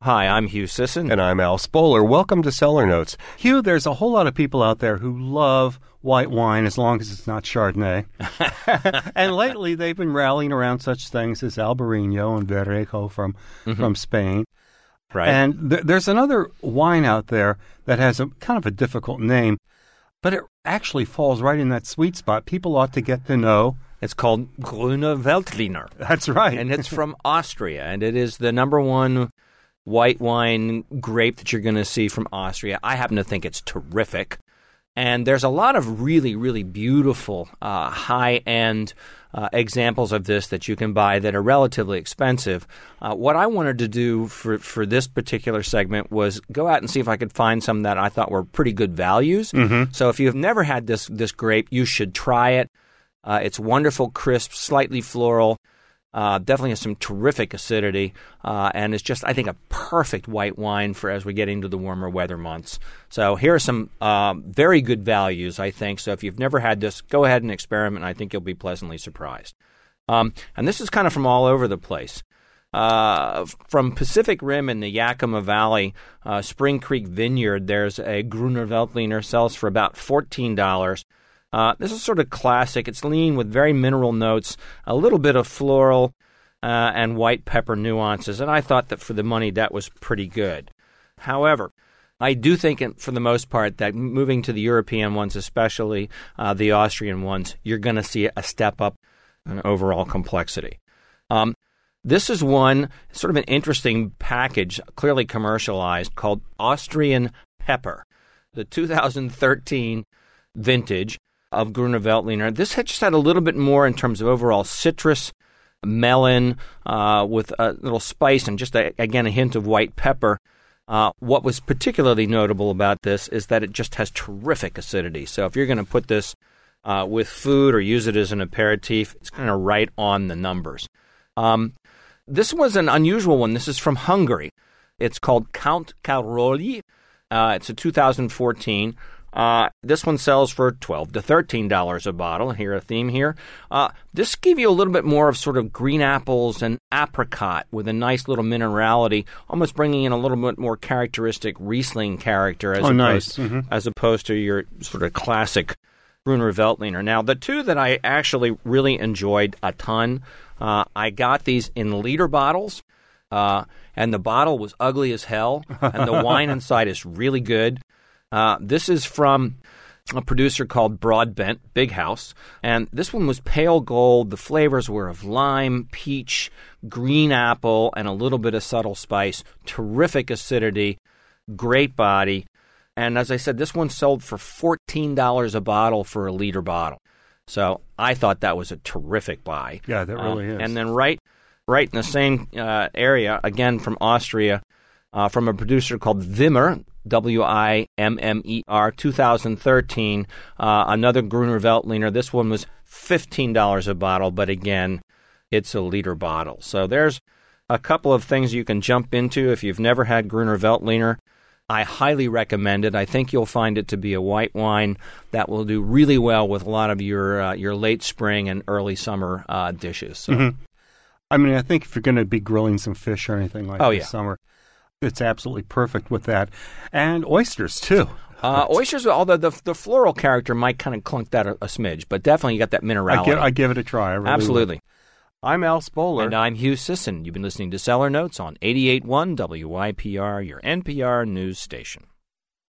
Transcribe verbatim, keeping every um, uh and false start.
Hi, I'm Hugh Sisson. And I'm Al Spoler. Welcome to Cellar Notes. Hugh, there's a whole lot of people out there who love white wine as long as it's not Chardonnay. And lately they've been rallying around such things as Albarino and Verdejo from, mm-hmm. from Spain. Right. And th- there's another wine out there that has a kind of a difficult name, but it actually falls right in that sweet spot. People ought to get to know. It's called Grüner Veltliner. That's right. And it's from Austria, and it is the number one white wine grape that you're going to see from Austria. I happen to think it's terrific. And there's a lot of really, really beautiful uh, high-end uh, examples of this that you can buy that are relatively expensive. Uh, what I wanted to do for, for this particular segment was go out and see if I could find some that I thought were pretty good values. Mm-hmm. So if you've never had this, this grape, you should try it. Uh, it's wonderful, crisp, slightly floral. Uh, definitely has some terrific acidity, uh, and it's just, I think, a perfect white wine for as we get into the warmer weather months. So here are some uh, very good values, I think. So if you've never had this, go ahead and experiment. I think you'll be pleasantly surprised. Um, and this is kind of from all over the place. Uh, from Pacific Rim in the Yakima Valley, uh, Spring Creek Vineyard, there's a Grüner Veltliner, sells for about fourteen dollars. Uh, this is sort of classic. It's lean with very mineral notes, a little bit of floral uh, and white pepper nuances, and I thought that for the money that was pretty good. However, I do think for the most part that moving to the European ones, especially uh, the Austrian ones, you're going to see a step up in overall complexity. Um, this is one, sort of an interesting package, clearly commercialized, called Austrian Pepper, the two thousand thirteen vintage of Grüner Veltliner. This had just had a little bit more in terms of overall citrus, melon, uh, with a little spice and just, a, again, a hint of white pepper. Uh, what was particularly notable about this is that it just has terrific acidity. So if you're going to put this uh, with food or use it as an aperitif, it's kind of right on the numbers. Um, this was an unusual one. This is from Hungary. It's called Count Károly. Uh, it's a two thousand fourteen. Uh, this one sells for twelve to thirteen dollars a bottle. Here, a theme here. Uh, this gives you a little bit more of sort of green apples and apricot with a nice little minerality, almost bringing in a little bit more characteristic Riesling character as, oh, opposed, nice. mm-hmm. as opposed to your sort of classic Grüner Veltliner. Now, the two that I actually really enjoyed a ton, uh, I got these in liter bottles, uh, and the bottle was ugly as hell, and the wine inside is really good. Uh, this is from a producer called Broadbent, Big House, and this one was pale gold. The flavors were of lime, peach, green apple, and a little bit of subtle spice. Terrific acidity, great body, and as I said, this one sold for fourteen dollars a bottle for a liter bottle. So I thought that was a terrific buy. Yeah, that really uh, is. And then right, right in the same uh, area, again from Austria, uh, from a producer called Wimmer, W I M M E R, two thousand thirteen, uh, another Grüner Veltliner. This one was fifteen dollars a bottle, but again, it's a liter bottle. So there's a couple of things you can jump into if you've never had Grüner Veltliner. I highly recommend it. I think you'll find it to be a white wine that will do really well with a lot of your uh, your late spring and early summer uh, dishes. So. Mm-hmm. I mean, I think if you're going to be grilling some fish or anything like oh, this yeah. summer, it's absolutely perfect with that. And oysters, too. Uh, oysters, although the the floral character might kind of clunk that a, a smidge, but definitely you got that minerality. I give, I give it a try. I really Absolutely. Will. I'm Al Spoler. And I'm Hugh Sisson. You've been listening to Cellar Notes on eighty-eight point one W Y P R, your N P R news station.